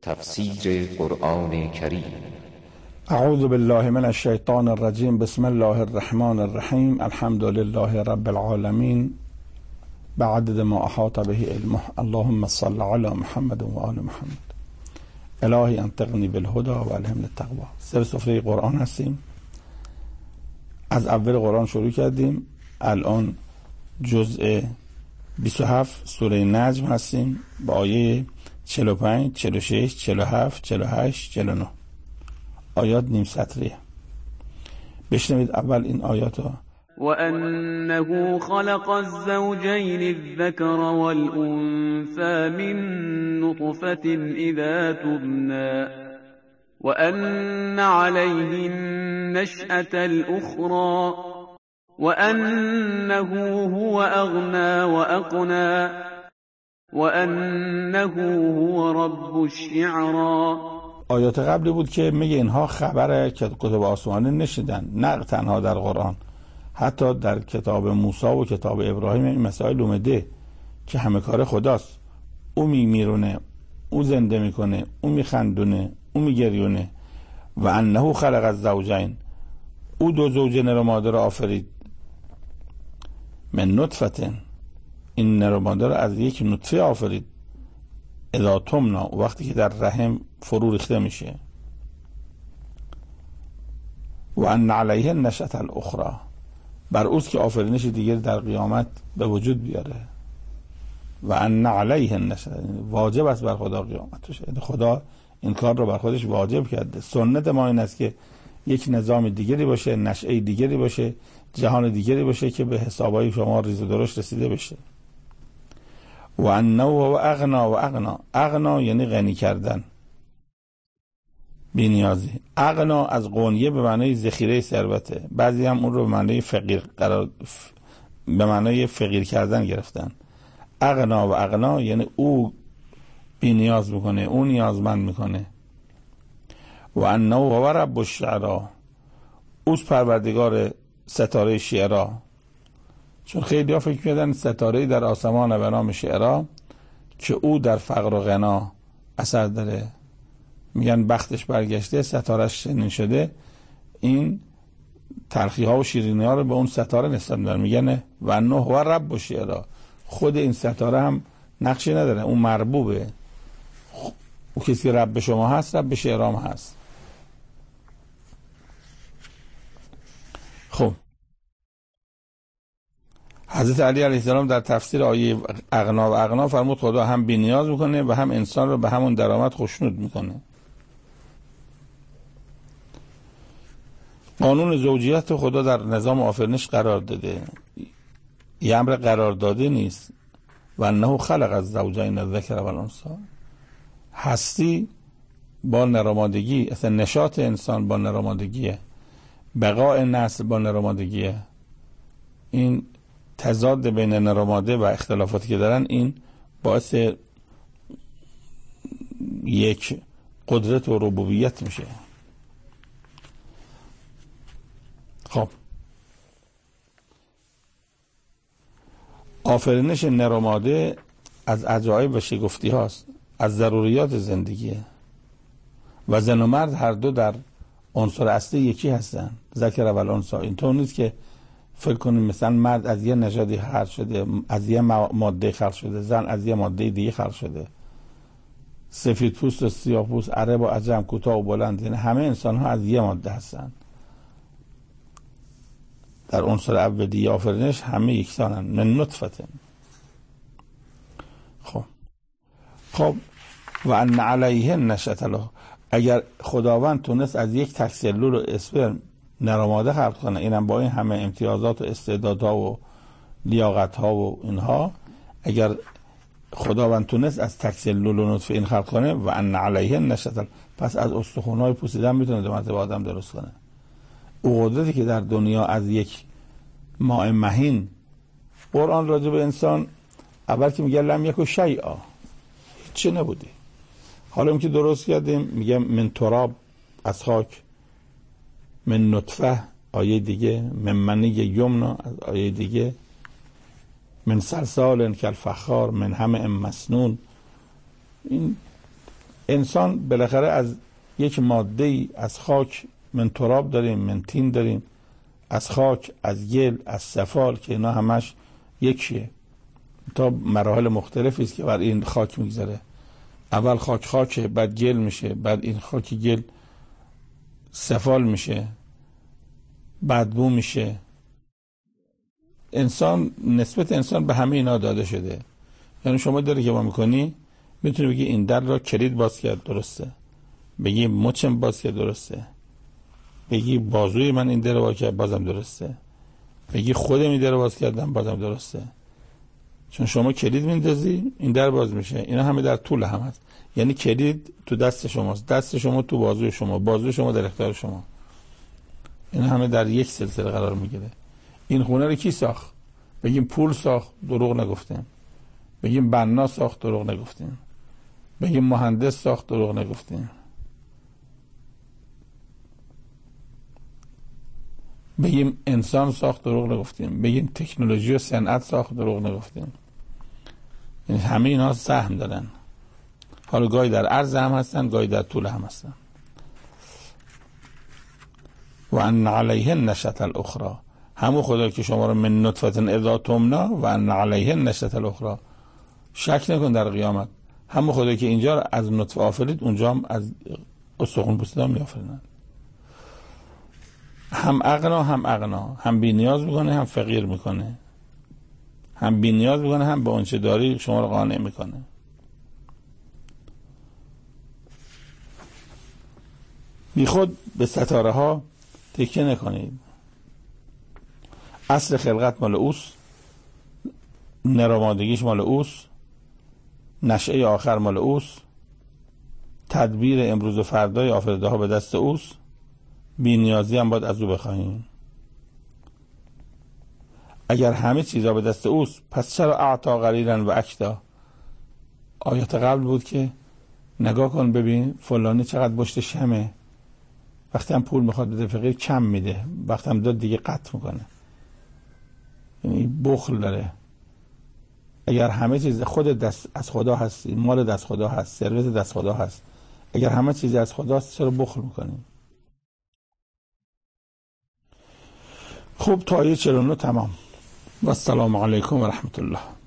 تفسیر قرآن کریم. اعوذ بالله من الشیطان الرجیم. بسم الله الرحمن الرحیم. الحمد لله رب العالمین بعدد ما احاط به علمه. اللهم صل علی محمد و آل محمد. الهی انطقنی بالهدى و الهمنی التقوی. سر سفره قرآن هستیم. از اول قرآن شروع کردیم. الان جزء 27 سوره نجم هستیم با آیه 45 46 47 48 49 آیات نیم سطریه. بشنوید اول این آیات ها. وأنه خلق الزوجين الذكر والأنثى من نطفة إذا تبنى وأن عليه النشأة الأخرى وأنه هو أغنى وأقنى وأنه هو رب الشعرى. آیات قبلی بود که میگه اینها خبره که کتب آسمانی نشیدن، نه تنها در قرآن، حتی در کتاب موسی و کتاب ابراهیم این مسائل اومده که همه کار خداست. او میمیرونه، او زنده میکنه، او میخندونه، او میگریونه. و انه خلق الزوجین، او دو زوج نر و ماده را آفرید. من نطفه، این نر و ماده را از یک نطفه آفرید. اذا تمنا، وقتی که در رحم فرو ریخته میشه. و ان علیه النشأة الاخرى، بر اوست که آفرینش دیگر در قیامت به وجود بیاره. و ان علیه النشأة، واجب است بر خدا قیامتش. خدا این کار رو بر خودش واجب کرده. سنت ما این است که یک نظام دیگری باشه، نشأه دیگری باشه، جهان دیگری باشه که به حسابای شما ریز و درشت رسیده بشه. و انه هو اغنا و اغنا. اغنا یعنی غنی کردن، بی‌نیازی. اغنا از غنیه به معنای ذخیره ثروته. بعضی هم اون رو به معنای به معنای فقیر کردن گرفتن. اغنا و اغنا یعنی او بی‌نیاز میکنه، او نیازمند میکنه. و انه هو رب الشعرا، اوست پروردگار ستاره شعرا. چون خیلی ها فکر می‌کردن ستاره‌ای در آسمان به نام شعرا که او در فقر و غنا اثر داره، میگن بختش برگشته، ستارهش چنین شده. این تلخی ها و شیرینی ها رو به اون ستاره نسبت میدن. میگن و انه هو رب الشعرا، خود این ستاره هم نقشی نداره، اون مربوبه. او کسی که رب شما هست رب شعرام هست. خب حضرت علی علیه السلام در تفسیر آیه اغنا و اغنا فرمود خدا هم بی نیاز میکنه و هم انسان رو به همون درآمد خوشنود میکنه. قانون زوجیت خدا در نظام آفرینش قرار داده، یه امر قرار داده نیست. و انه خلق الزوجین الذکر و الانثی، هستی با نرمادگی، اصلا نشاط انسان با نرمادگیه، بقاء نسل با نرمادگیه. این تضاد بین نر و ماده و اختلافاتی که دارن، این باعث یک قدرت و ربوبیت میشه. خب آفرینش نر و ماده از عجایب و شگفتی هاست، از ضروریات زندگیه. و زن و مرد هر دو در عنصر اصلی یکی هستن، ذکر و الانثی. اینطور نیست که فکر کنیم مثلا مرد از یه نژادی خلق شده، از یه ماده خلق شده، زن از یه ماده دیگه خلق شده. سفید پوست و سیاه پوست، عرب و عجم، کوتاه و بلند، یعنی همه انسان ها از یه ماده هستن. در عنصر اولی آفرینش همه یکسانن، من نطفه. خب و ان علیه النشأة الاخرى، اگر خداوند تونست از یک تک سلول و اسپرم نر و ماده خلق کنه، اینم با این همه امتیازات و استعدادها و لیاقت‌ها و اینها، اگر خداوند تونست از تک سلول و نطفه این خلق کنه، و ان علیه النشأة، پس از استخوان‌های پوسیدن میتونه دو مرتبه آدم درست کنه. او قدرتی که در دنیا از یک ماء مهین، قرآن راجع به انسان اول که میگه لم یک شیئا، چه نبودی، حالا که درست کردیم میگه من تراب، از خاک، من نطفه آیه دیگه، من منی یمنا آیه دیگه، من سلسال کالفخار من حمأ مسنون. این انسان بالاخره از یک ماده ای، از خاک، من تراب داریم، من طین داریم، از خاک، از گل، از سفال که اینا همش یکیه، تا مراحل مختلفی است که بر این خاک میگذره. اول خاکه، بعد گل میشه، بعد این خاک گل سفال میشه، بعد بو میشه. انسان، نسبت انسان به همه اینا داده شده. یعنی شما داری که با میکنی میتونی بگی این در را کلید باز کرد، درسته، بگی مچم باز کرد، درسته، بگی بازوی من این در رو باز کرد، بازم درسته، بگی خودم این در رو باز کردم، بازم درسته. چون شما کلید میندازی این در باز میشه. اینا همه در طول هم هست. یعنی کلید تو دست شماست، دست شما تو بازوی شما، بازوی شما در اختیار شما. اینا همه در یک سلسله قرار میگیره. این خونه رو کی ساخت؟ بگیم پول ساخت، دروغ نگفتیم. بگیم بنا ساخت، دروغ نگفتیم. بگیم مهندس ساخت، دروغ نگفتیم. بگیم انسان ساخت، دروغ نگفتیم. بگیم تکنولوژی و صنعت ساخت، دروغ نگفتیم. یعنی همه اینا سهم دارن. حالا گاهی در عرض هم هستن، گاهی در طول هم هستن. و ان علیه نشأة الاخری، همون خدا که شما رو من نطفه اذا تمنا و ان علیه نشأة الاخری، شک نکن در قیامت همون خدا که اینجا رو از نطفه آفرید اونجا هم از استخوان پوسیده می آفریدن. هم اغنا، هم بی نیاز میکنه، هم فقیر میکنه، هم بی نیاز میکنه، هم به اونچه داری شما رو قانع میکنه. بی خود به ستاره ها تکیه نکنید. اصل خلقت مال اوست، نرامادگیش مال اوست، نشأه آخر مال اوست، تدبیر امروز و فردای آفریده ها به دست اوست. بی نیازی هم باید از او بخواهیم. اگر همه چیزا به دست اوست، پس چرا اعطا قلیلا و اکدا؟ آیات قبل بود که نگاه کن ببین فلانی چقدر پشت شمه، وقتی هم پول میخواد بده فقیر کم میده، وقتی هم داد دیگه قطع میکنه. یعنی بخل داره. اگر همه چیز خود دست از خدا هست، مال دست خدا هست، ثروت دست خدا هست، اگر همه چیز از خداست چرا بخل میکنیم؟ خوب تا آیه 49 تمام. و السلام علیکم و رحمت الله.